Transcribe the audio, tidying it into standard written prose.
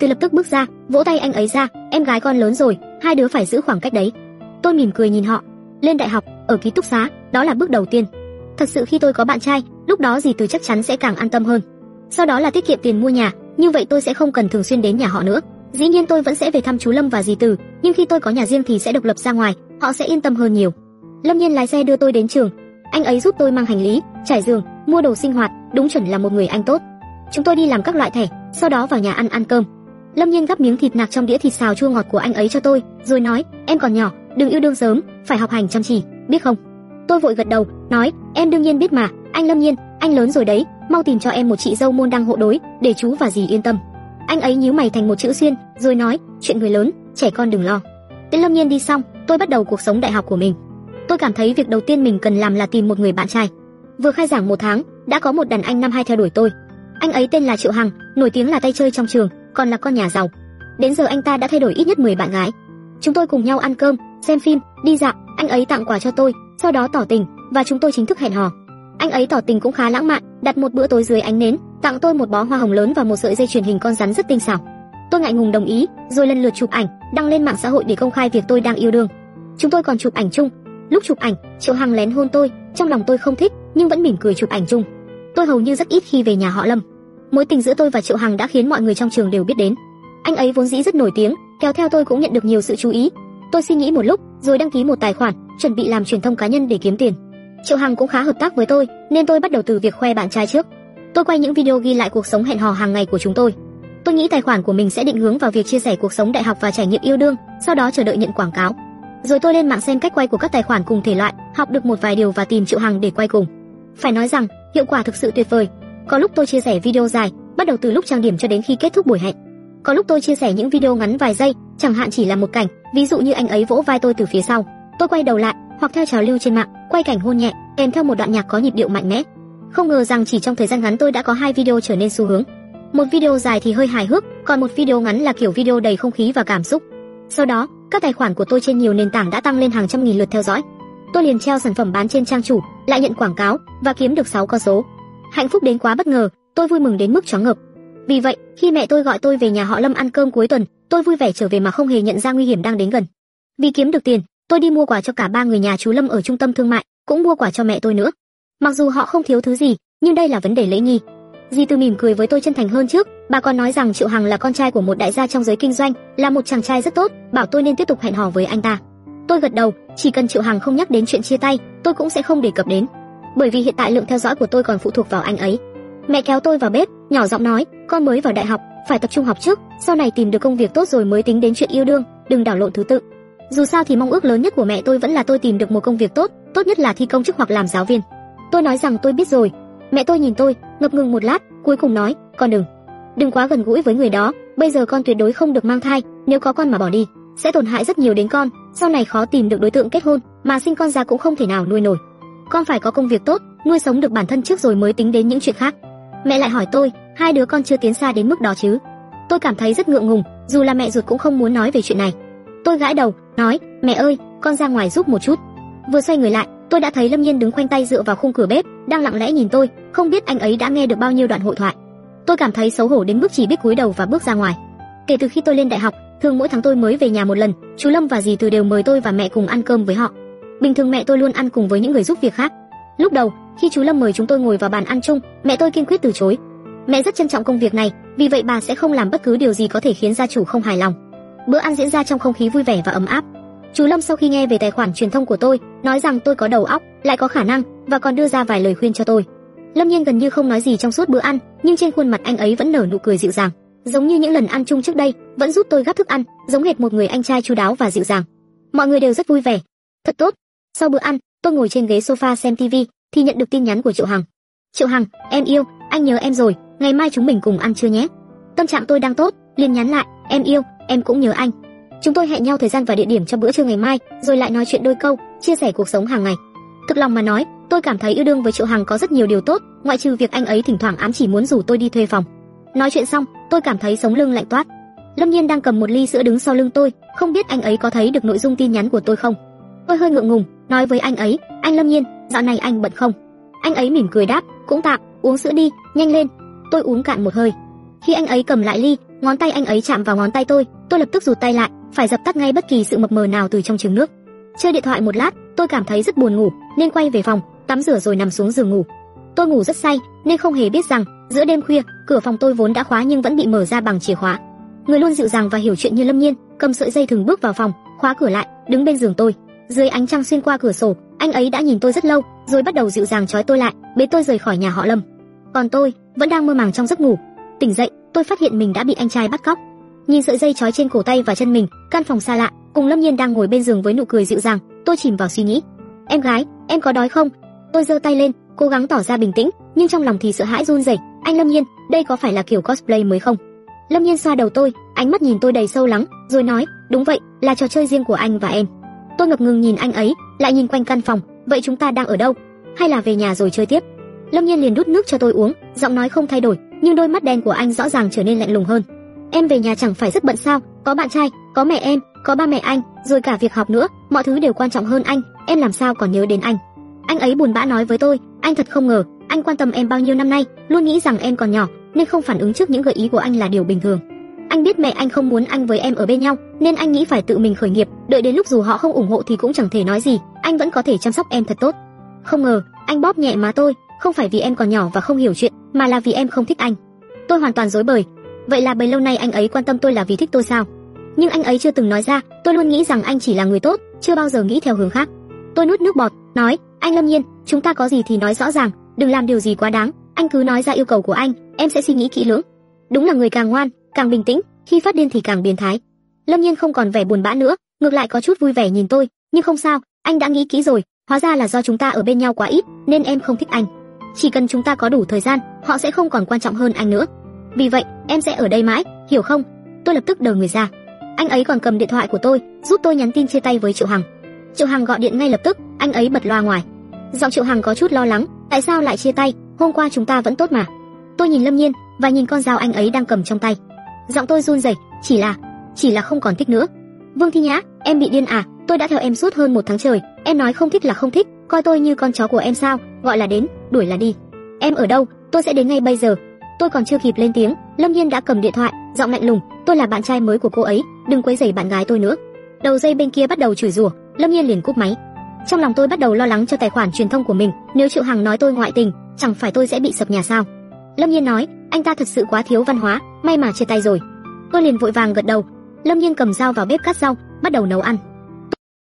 Từ lập tức bước ra, vỗ tay anh ấy ra, em gái con lớn rồi, hai đứa phải giữ khoảng cách đấy. Tôi mỉm cười nhìn họ. Lên đại học, ở ký túc xá, đó là bước đầu tiên. Thật sự khi tôi có bạn trai, lúc đó dì Từ chắc chắn sẽ càng an tâm hơn. Sau đó là tiết kiệm tiền mua nhà, như vậy tôi sẽ không cần thường xuyên đến nhà họ nữa. Dĩ nhiên tôi vẫn sẽ về thăm chú Lâm và dì Từ, nhưng khi tôi có nhà riêng thì sẽ độc lập ra ngoài, họ sẽ yên tâm hơn nhiều. Lâm Nhiên lái xe đưa tôi đến trường. Anh ấy giúp tôi mang hành lý, trải giường, mua đồ sinh hoạt, đúng chuẩn là một người anh tốt. Chúng tôi đi làm các loại thẻ, sau đó vào nhà ăn cơm. Lâm Nhiên gắp miếng thịt nạc trong đĩa thịt xào chua ngọt của anh ấy cho tôi, rồi nói, em còn nhỏ, đừng yêu đương sớm, phải học hành chăm chỉ, biết không? Tôi vội gật đầu, nói, em đương nhiên biết mà, anh Lâm Nhiên, anh lớn rồi đấy, mau tìm cho em một chị dâu môn đăng hộ đối, để chú và dì yên tâm. Anh ấy nhíu mày thành một chữ xuyên, rồi nói, chuyện người lớn, trẻ con đừng lo. Tiễn Lâm Nhiên đi xong, tôi bắt đầu cuộc sống đại học của mình. Tôi cảm thấy việc đầu tiên mình cần làm là tìm một người bạn trai. Vừa khai giảng 1 tháng, đã có một đàn anh năm 2 theo đuổi tôi. Anh ấy tên là Triệu Hằng, nổi tiếng là tay chơi trong trường, còn là con nhà giàu. Đến giờ anh ta đã thay đổi ít nhất 10 bạn gái. Chúng tôi cùng nhau ăn cơm, xem phim, đi dạo, anh ấy tặng quà cho tôi, sau đó tỏ tình và chúng tôi chính thức hẹn hò. Anh ấy tỏ tình cũng khá lãng mạn, đặt một bữa tối dưới ánh nến, tặng tôi một bó hoa hồng lớn và một sợi dây chuyền hình con rắn rất tinh xảo. Tôi ngại ngùng đồng ý, rồi lần lượt chụp ảnh, đăng lên mạng xã hội để công khai việc tôi đang yêu đương. Chúng tôi còn chụp ảnh chung. Lúc chụp ảnh, Triệu Hằng lén hôn tôi, trong lòng tôi không thích, nhưng vẫn mỉm cười chụp ảnh chung. Tôi hầu như rất ít khi về nhà họ Lâm. Mối tình giữa tôi và Triệu Hằng đã khiến mọi người trong trường đều biết đến. Anh ấy vốn dĩ rất nổi tiếng, kéo theo tôi cũng nhận được nhiều sự chú ý. Tôi suy nghĩ một lúc, rồi đăng ký một tài khoản, chuẩn bị làm truyền thông cá nhân để kiếm tiền. Triệu Hằng cũng khá hợp tác với tôi, nên tôi bắt đầu từ việc khoe bạn trai trước. Tôi quay những video ghi lại cuộc sống hẹn hò hàng ngày của chúng tôi. Tôi nghĩ tài khoản của mình sẽ định hướng vào việc chia sẻ cuộc sống đại học và trải nghiệm yêu đương, sau đó chờ đợi nhận quảng cáo. Rồi tôi lên mạng xem cách quay của các tài khoản cùng thể loại, học được một vài điều và tìm Triệu Hằng để quay cùng. Phải nói rằng, hiệu quả thực sự tuyệt vời. Có lúc tôi chia sẻ video dài, bắt đầu từ lúc trang điểm cho đến khi kết thúc buổi hẹn. Có lúc tôi chia sẻ những video ngắn vài giây, chẳng hạn chỉ là một cảnh, ví dụ như anh ấy vỗ vai tôi từ phía sau, tôi quay đầu lại, hoặc theo trào lưu trên mạng, quay cảnh hôn nhẹ, kèm theo một đoạn nhạc có nhịp điệu mạnh mẽ. Không ngờ rằng chỉ trong thời gian ngắn tôi đã có 2 video trở nên xu hướng. Một video dài thì hơi hài hước, còn một video ngắn là kiểu video đầy không khí và cảm xúc. Sau đó, các tài khoản của tôi trên nhiều nền tảng đã tăng lên hàng trăm nghìn lượt theo dõi. Tôi liền treo sản phẩm bán trên trang chủ, lại nhận quảng cáo và kiếm được 6 con số. Hạnh phúc đến quá bất ngờ, tôi vui mừng đến mức choáng ngợp. Vì vậy, khi mẹ tôi gọi tôi về nhà họ Lâm ăn cơm cuối tuần, tôi vui vẻ trở về mà không hề nhận ra nguy hiểm đang đến gần. Vì kiếm được tiền, tôi đi mua quà cho cả 3 người nhà chú Lâm ở trung tâm thương mại, cũng mua quà cho mẹ tôi nữa. Mặc dù họ không thiếu thứ gì, nhưng đây là vấn đề lễ nghi. Dì Từ mỉm cười với tôi chân thành hơn trước, bà còn nói rằng Triệu Hằng là con trai của một đại gia trong giới kinh doanh, là một chàng trai rất tốt, bảo tôi nên tiếp tục hẹn hò với anh ta. Tôi gật đầu, chỉ cần Triệu Hằng không nhắc đến chuyện chia tay, tôi cũng sẽ không đề cập đến. Bởi vì hiện tại lượng theo dõi của tôi còn phụ thuộc vào anh ấy. Mẹ kéo tôi vào bếp, nhỏ giọng nói, con mới vào đại học, phải tập trung học trước, sau này tìm được công việc tốt rồi mới tính đến chuyện yêu đương, đừng đảo lộn thứ tự. Dù sao thì mong ước lớn nhất của mẹ tôi vẫn là tôi tìm được một công việc tốt, tốt nhất là thi công chức hoặc làm giáo viên. Tôi nói rằng tôi biết rồi. Mẹ tôi nhìn tôi, ngập ngừng một lát, cuối cùng nói, con đừng quá gần gũi với người đó, bây giờ con tuyệt đối không được mang thai, nếu có con mà bỏ đi, sẽ tổn hại rất nhiều đến con, sau này khó tìm được đối tượng kết hôn, mà sinh con ra cũng không thể nào nuôi nổi. Con phải có công việc tốt, nuôi sống được bản thân trước rồi mới tính đến những chuyện khác. Mẹ lại hỏi tôi, hai đứa con chưa tiến xa đến mức đó chứ? Tôi cảm thấy rất ngượng ngùng, dù là mẹ ruột cũng không muốn nói về chuyện này. Tôi gãi đầu, nói, mẹ ơi, con ra ngoài giúp một chút. Vừa xoay người lại, tôi đã thấy Lâm Nhiên đứng khoanh tay dựa vào khung cửa bếp, đang lặng lẽ nhìn tôi, không biết anh ấy đã nghe được bao nhiêu đoạn hội thoại. Tôi cảm thấy xấu hổ đến mức chỉ biết cúi đầu và bước ra ngoài. Kể từ khi tôi lên đại học, thường mỗi tháng tôi mới về nhà một lần, chú Lâm và dì Từ đều mời tôi và mẹ cùng ăn cơm với họ. Bình thường mẹ tôi luôn ăn cùng với những người giúp việc khác. Lúc đầu, khi chú Lâm mời chúng tôi ngồi vào bàn ăn chung, mẹ tôi kiên quyết từ chối. Mẹ rất trân trọng công việc này, vì vậy bà sẽ không làm bất cứ điều gì có thể khiến gia chủ không hài lòng. Bữa ăn diễn ra trong không khí vui vẻ và ấm áp. Chú Lâm sau khi nghe về tài khoản truyền thông của tôi, nói rằng tôi có đầu óc, lại có khả năng, và còn đưa ra vài lời khuyên cho tôi. Lâm Nhiên gần như không nói gì trong suốt bữa ăn, nhưng trên khuôn mặt anh ấy vẫn nở nụ cười dịu dàng, giống như những lần ăn chung trước đây, vẫn giúp tôi gắp thức ăn, giống hệt một người anh trai chu đáo và dịu dàng. Mọi người đều rất vui vẻ, thật tốt. Sau bữa ăn, tôi ngồi trên ghế sofa xem TV, thì nhận được tin nhắn của Triệu Hằng. Triệu Hằng, em yêu, anh nhớ em rồi, ngày mai chúng mình cùng ăn trưa nhé. Tâm trạng tôi đang tốt, liền nhắn lại, em yêu, em cũng nhớ anh. Chúng tôi hẹn nhau thời gian và địa điểm cho bữa trưa ngày mai, rồi lại nói chuyện đôi câu, chia sẻ cuộc sống hàng ngày. Thực lòng mà nói, tôi cảm thấy yêu đương với Triệu Hằng có rất nhiều điều tốt, ngoại trừ việc anh ấy thỉnh thoảng ám chỉ muốn rủ tôi đi thuê phòng. Nói chuyện xong, tôi cảm thấy sống lưng lạnh toát. Lâm Nhiên đang cầm một ly sữa đứng sau lưng tôi, không biết anh ấy có thấy được nội dung tin nhắn của tôi không. Tôi hơi ngượng ngùng, nói với anh ấy, anh Lâm Nhiên, dạo này anh bận không? Anh ấy mỉm cười đáp, cũng tạm, uống sữa đi, nhanh lên. Tôi uống cạn một hơi. Khi anh ấy cầm lại ly, Ngón tay anh ấy chạm vào ngón tay tôi lập tức rụt tay lại, phải dập tắt ngay bất kỳ sự mập mờ nào từ trong trứng nước. Chơi điện thoại một lát, tôi cảm thấy rất buồn ngủ, nên quay về phòng, tắm rửa rồi nằm xuống giường ngủ. Tôi ngủ rất say, nên không hề biết rằng giữa đêm khuya, cửa phòng tôi vốn đã khóa nhưng vẫn bị mở ra bằng chìa khóa. Người luôn dịu dàng và hiểu chuyện như Lâm Nhiên, cầm sợi dây thừng bước vào phòng, khóa cửa lại, đứng bên giường tôi. Dưới ánh trăng xuyên qua cửa sổ, anh ấy đã nhìn tôi rất lâu, rồi bắt đầu dịu dàng trói tôi lại, bế tôi rời khỏi nhà họ Lâm. Còn tôi vẫn đang mơ màng trong giấc ngủ. Tỉnh dậy, tôi phát hiện mình đã bị anh trai bắt cóc. Nhìn sợi dây trói trên cổ tay và chân mình, căn phòng xa lạ, cùng Lâm Nhiên đang ngồi bên giường với nụ cười dịu dàng, tôi chìm vào suy nghĩ. Em gái, em có đói không? Tôi giơ tay lên, cố gắng tỏ ra bình tĩnh, nhưng trong lòng thì sợ hãi run rẩy. Anh Lâm Nhiên, đây có phải là kiểu cosplay mới không? Lâm Nhiên xoa đầu tôi, ánh mắt nhìn tôi đầy sâu lắng, rồi nói, đúng vậy, là trò chơi riêng của anh và em. Tôi ngập ngừng nhìn anh ấy, lại nhìn quanh căn phòng, vậy chúng ta đang ở đâu? Hay là về nhà rồi chơi tiếp? Lâm Nhiên liền đút nước cho tôi uống, giọng nói không thay đổi, nhưng đôi mắt đen của anh rõ ràng trở nên lạnh lùng hơn. Em về nhà chẳng phải rất bận sao? Có bạn trai, có mẹ em, có ba mẹ anh, rồi cả việc học nữa, mọi thứ đều quan trọng hơn anh, em làm sao còn nhớ đến anh? Anh ấy buồn bã nói với tôi, anh thật không ngờ, anh quan tâm em bao nhiêu năm nay, luôn nghĩ rằng em còn nhỏ, nên không phản ứng trước những gợi ý của anh là điều bình thường. Anh biết mẹ anh không muốn anh với em ở bên nhau, nên anh nghĩ phải tự mình khởi nghiệp, đợi đến lúc dù họ không ủng hộ thì cũng chẳng thể nói gì, anh vẫn có thể chăm sóc em thật tốt. Không ngờ, anh bóp nhẹ má tôi, không phải vì em còn nhỏ và không hiểu chuyện, mà là vì em không thích anh. Tôi hoàn toàn rối bời. Vậy là bấy lâu nay anh ấy quan tâm tôi là vì thích tôi sao? Nhưng anh ấy chưa từng nói ra, tôi luôn nghĩ rằng anh chỉ là người tốt, chưa bao giờ nghĩ theo hướng khác. Tôi nuốt nước bọt, nói, anh Lâm Nhiên, chúng ta có gì thì nói rõ ràng, đừng làm điều gì quá đáng, anh cứ nói ra yêu cầu của anh, em sẽ suy nghĩ kỹ lưỡng. Đúng là người càng ngoan, càng bình tĩnh, khi phát điên thì càng biến thái. Lâm Nhiên không còn vẻ buồn bã nữa, ngược lại có chút vui vẻ nhìn tôi, nhưng không sao, anh đã nghĩ kỹ rồi, hóa ra là do chúng ta ở bên nhau quá ít, nên em không thích anh. Chỉ cần chúng ta có đủ thời gian, họ sẽ không còn quan trọng hơn anh nữa. Vì vậy, em sẽ ở đây mãi, hiểu không? Tôi lập tức đờ người ra. Anh ấy còn cầm điện thoại của tôi, giúp tôi nhắn tin chia tay với Triệu Hằng. Triệu Hằng gọi điện ngay lập tức, anh ấy bật loa ngoài. Giọng Triệu Hằng có chút lo lắng, tại sao lại chia tay, hôm qua chúng ta vẫn tốt mà. Tôi nhìn Lâm Nhiên và nhìn con dao anh ấy đang cầm trong tay. Giọng tôi run rẩy, chỉ là không còn thích nữa. Vương Thi Nhã, em bị điên à? Tôi đã theo em suốt hơn 1 tháng trời, em nói không thích là không thích, coi tôi như con chó của em sao? Gọi là đến, đuổi là đi. Em ở đâu? Tôi sẽ đến ngay bây giờ. Tôi còn chưa kịp lên tiếng, Lâm Nhiên đã cầm điện thoại, giọng lạnh lùng, tôi là bạn trai mới của cô ấy, đừng quấy rầy bạn gái tôi nữa. Đầu dây bên kia bắt đầu chửi rủa, Lâm Nhiên liền cúp máy. Trong lòng tôi bắt đầu lo lắng cho tài khoản truyền thông của mình, nếu Triệu Hằng nói tôi ngoại tình, chẳng phải tôi sẽ bị sập nhà sao? Lâm Nhiên nói, anh ta thật sự quá thiếu văn hóa, may mà chia tay rồi. Tôi liền vội vàng gật đầu. Lâm Nhiên cầm dao vào bếp cắt rau, bắt đầu nấu ăn.